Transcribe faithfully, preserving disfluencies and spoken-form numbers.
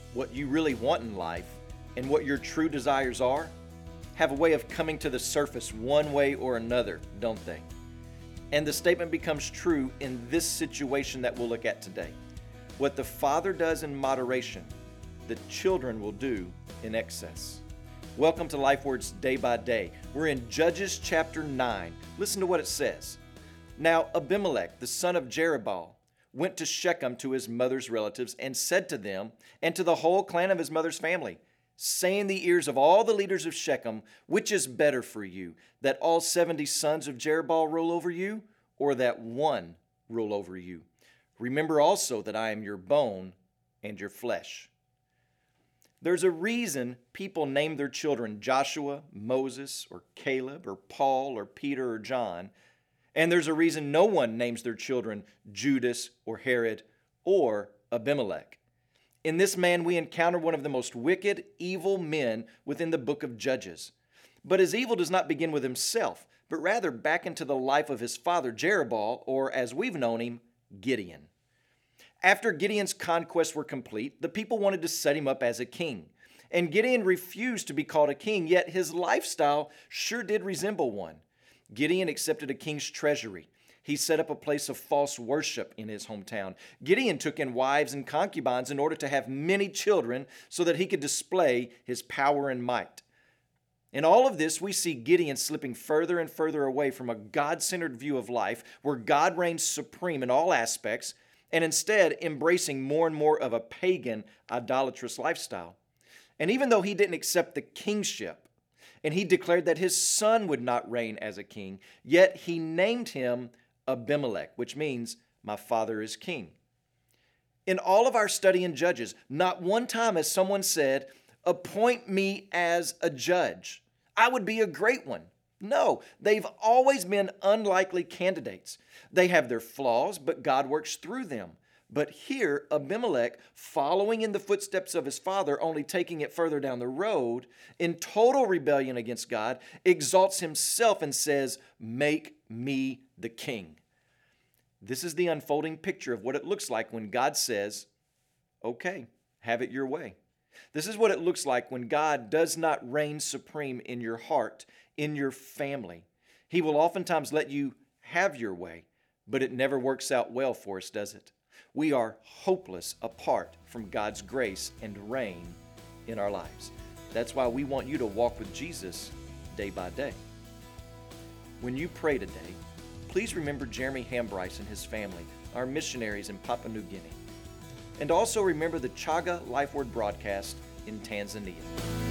what you really want in life and what your true desires are have a way of coming to the surface one way or another, don't they? And the statement becomes true in this situation that we'll look at today. What the Father does in moderation, the children will do in excess. Welcome to Life Words Day by Day. We're in Judges chapter nine. Listen to what it says. Now Abimelech, the son of Jerubbaal, went to Shechem to his mother's relatives and said to them and to the whole clan of his mother's family, say in the ears of all the leaders of Shechem, which is better for you, that all seventy sons of Jerubbaal rule over you, or that one rule over you? Remember also that I am your bone and your flesh. There's a reason people name their children Joshua, Moses, or Caleb, or Paul, or Peter, or John. And there's a reason no one names their children Judas, or Herod, or Abimelech. In this man, we encounter one of the most wicked, evil men within the book of Judges. But his evil does not begin with himself, but rather back into the life of his father Jerubbaal, or as we've known him, Gideon. After Gideon's conquests were complete, the people wanted to set him up as a king. And Gideon refused to be called a king, yet his lifestyle sure did resemble one. Gideon accepted a king's treasury. He set up a place of false worship in his hometown. Gideon took in wives and concubines in order to have many children so that he could display his power and might. In all of this, we see Gideon slipping further and further away from a God-centered view of life where God reigns supreme in all aspects, and instead embracing more and more of a pagan, idolatrous lifestyle. And even though he didn't accept the kingship, and he declared that his son would not reign as a king, yet he named him Abimelech, which means, my father is king. In all of our study in Judges, not one time has someone said, appoint me as a judge. I would be a great one. No, they've always been unlikely candidates. They have their flaws, but God works through them. But here, Abimelech, following in the footsteps of his father, only taking it further down the road, in total rebellion against God, exalts himself and says, make me the king. This is the unfolding picture of what it looks like when God says, okay, have it your way. This is what it looks like when God does not reign supreme in your heart, in your family. He will oftentimes let you have your way, but it never works out well for us, does it? We are hopeless apart from God's grace and reign in our lives. That's why we want you to walk with Jesus day by day. When you pray today, please remember Jeremy Hambryce and his family, our missionaries in Papua New Guinea. And also remember the Chaga Life Word broadcast in Tanzania.